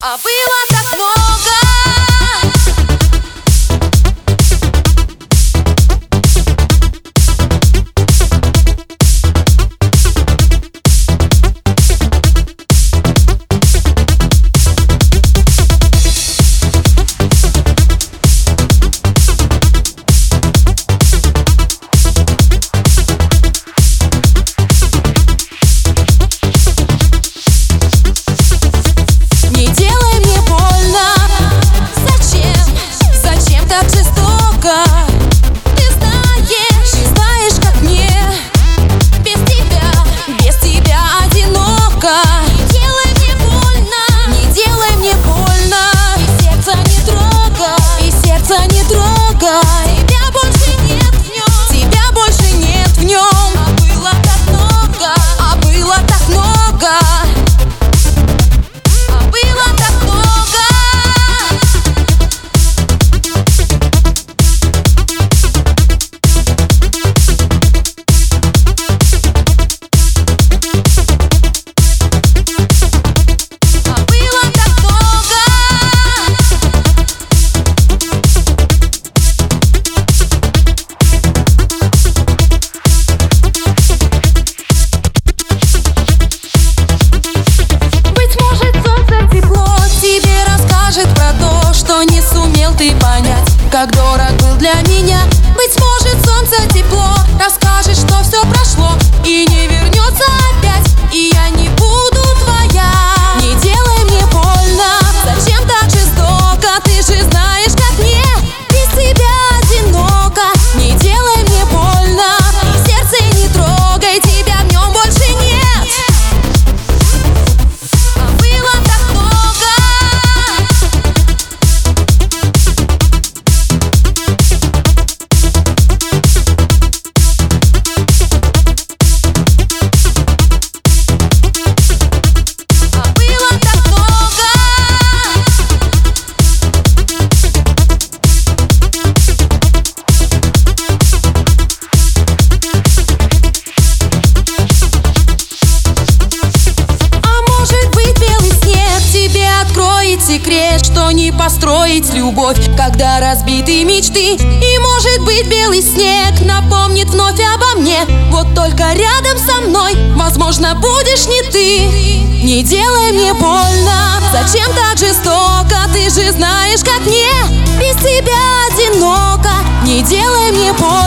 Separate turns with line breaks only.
А было так много.
Ты понять, как дорог был для меня. Быть может, солнце тепло расскажет, что все прошло и не вернется опять, и я не буду твоя. Не делай мне больно, зачем так жестоко? Ты же знаешь, как мне без тебя одиноко. Не делай мне больно, и сердце не трогай, тебя в нем больше нет. А было так много. Секрет, что не построить любовь, когда разбиты мечты. И может быть, белый снег напомнит вновь обо мне. Вот только рядом со мной, возможно, будешь не ты. Не делай мне больно, зачем так жестоко? Ты же знаешь, как мне без тебя одиноко. Не делай мне больно.